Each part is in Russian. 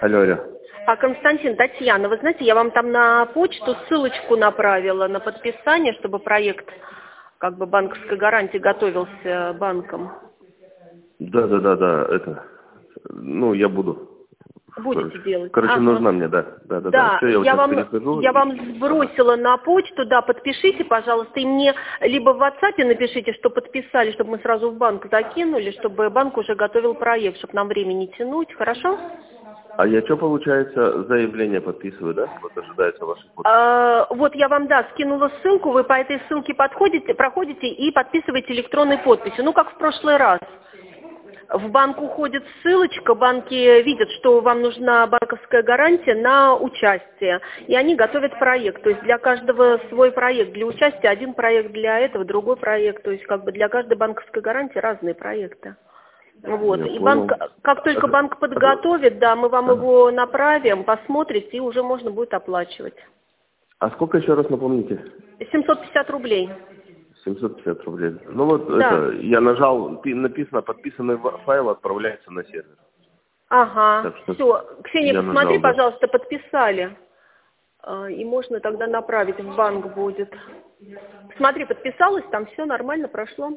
Алло, алло. Константин, Татьяна, вы знаете, я вам там на почту ссылочку направила на подписание, чтобы проект как бы банковской гарантии готовился банком. Да, это. Ну, я буду. Будете делать? Короче, Ага. нужна мне, да. Да, Все, я вот сейчас перехожу. я вам сбросила на почту, да, подпишите, пожалуйста, и мне либо в WhatsApp напишите, что подписали, чтобы мы сразу в банк закинули, чтобы банк уже готовил проект, чтобы нам время не тянуть, хорошо? А я что, получается, заявление подписываю, да? Вот ожидается ваша подпись. Вот я вам, да, скинула ссылку, вы по этой ссылке проходите и подписываете электронной подписью, ну, как в прошлый раз. В банк уходит ссылочка, банки видят, что вам нужна банковская гарантия на участие, и они готовят проект. То есть для каждого свой проект, для участия один проект, для этого другой проект. То есть как бы для каждой банковской гарантии разные проекты. Вот. Я И понял. банк, как только банк подготовит, да, мы вам его направим, посмотрите, и уже можно будет оплачивать. А сколько еще раз напомните? 750 рублей. 750 рублей. Ну вот Да. это, я нажал, написано, подписанный файл отправляется на сервер. Ага, Так что все. Ксения, я посмотри, нажал, да. пожалуйста, подписали. И можно тогда направить в банк будет. Смотри, подписалась, там все нормально прошло.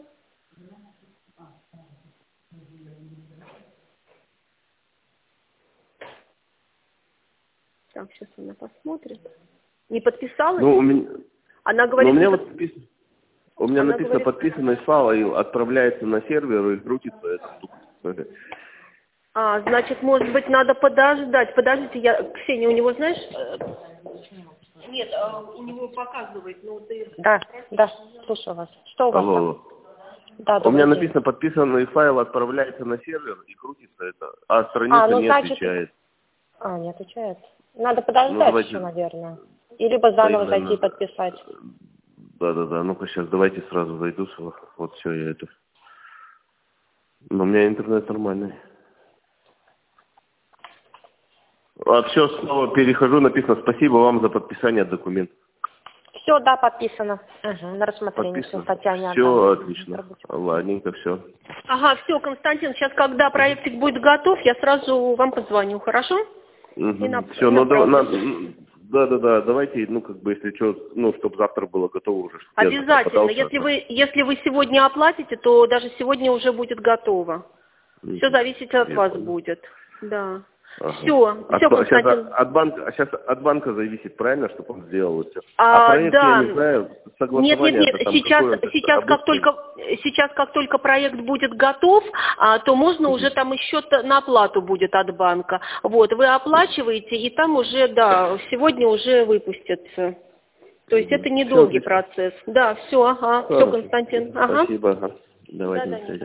Так, сейчас она посмотрит. Не подписалась? Ну, у меня, Она говорит, у меня не вот у меня Она написано говорит... подписанный файл отправляется на сервер и крутится эта штука. значит, может быть, надо подождать. Подождите, Ксения, у него, знаешь... Нет, у него показывает, но ты... Да, слушаю вас. Что у вас там? Алло. Да, У меня добрый день. написано подписанный файл отправляется на сервер и крутится это, а страница не отвечает. Не отвечает. Надо подождать давайте... еще, наверное. И либо заново Наверное, зайти и подписать. Да. Ну-ка сейчас давайте сразу зайду. Вот все, я это. Но у меня интернет нормальный. Все, снова перехожу, написано спасибо вам за подписание документов. Все, да, подписано. На рассмотрение. Подписано. Татьяне Все отдам. отлично. Ладненько, все. Ага, все, Константин, сейчас, когда проектик будет готов, я сразу вам позвоню, хорошо? Все, да, давайте, если что, чтобы завтра было готово уже. Обязательно. Если вы сегодня оплатите, то даже сегодня уже будет готово. Все зависит от вас будет. Да. Ага. Все, Константин. Сейчас от банка зависит, правильно, чтобы он сделал все. Проект, да. Я не знаю, согласование. Нет. Сейчас, как только проект будет готов, то можно уже там и счет на оплату будет от банка. Вот, вы оплачиваете, и там уже, да, сегодня уже выпустится. То есть это недолгий процесс. Да, все, все, Константин. Спасибо, Давайте.